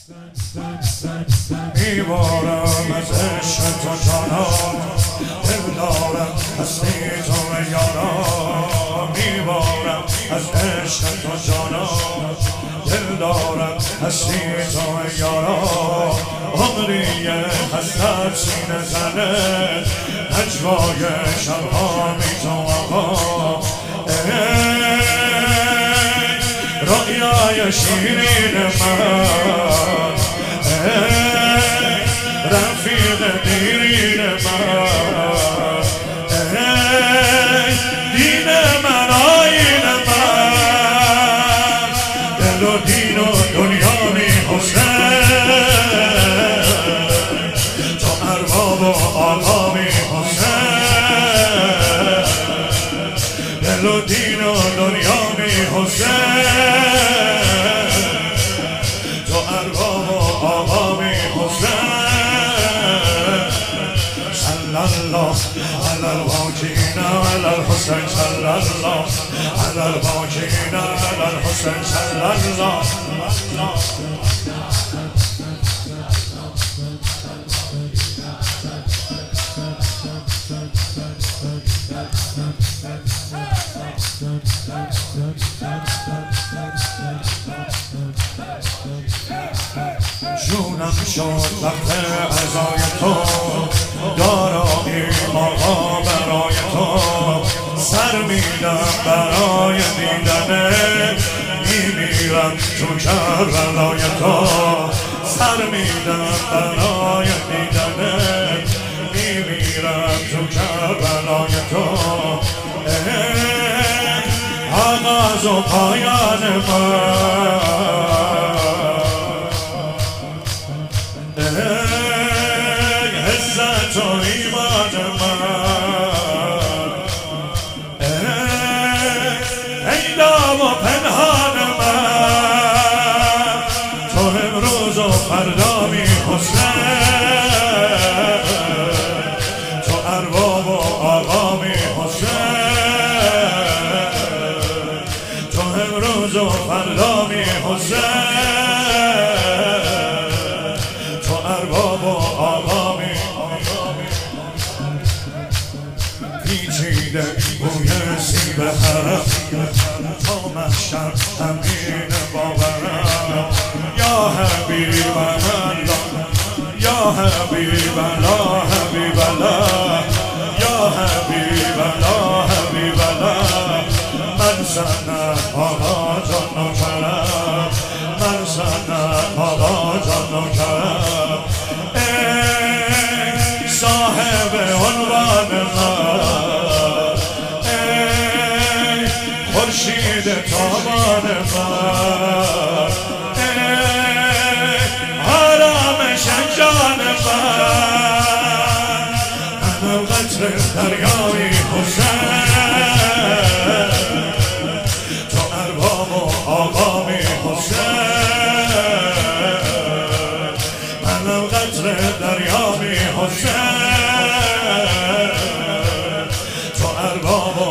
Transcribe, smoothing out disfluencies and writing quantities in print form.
میبارم از عشق تو جانم، دل دارم هستی تو یارم. میبارم از عشق تو جانم، دل دارم هستی تو یارم. عمری حسرت سینه زنه، نجوای شبها بی تو آقا. رؤیای شیرین من، رفیق دیرین من، دین من آیین من، دل و دین و دنیا می حسین، تو ارباب و آقا می حسین، دل و دین و دنیا می حسین، تو ارباب و آقا می حسین. صلی الله علی الواجین علی الحسین، صلی الله علی الواجین علی الحسین، صلی الله. جونم شد وقت عزای تو، دارایی آقا برای تو. سر میدم برای دیدنه، میمیرم تو کربلای تو. سر میدم برای دیدنه، میمیرم تو کربلای تو. آغاز و پایان من، عزت و ایمان من، پیدا و پنهان من، تو امروز و فردا می حسین، تو ارباب و آقا می حسین، تو امروز و فردا می حسین، تو ارباب و آقا می. پیچیده بوی سیب حرم، تا محشر همین باورم. یا حبیب الله، یا حبیب الله، حبیب الله، یا حبیب الله، حبیب الله. من سنت آقا جان و کرم، من سنت آقا جان و کرم. ای صاحب عنوان من، ای خورشید تابان من، ای آرامش جان من. منم قطر دریای حسین، تو ارباب و آقا می حسین. منم قطر دریا می حسین، تو ارباب و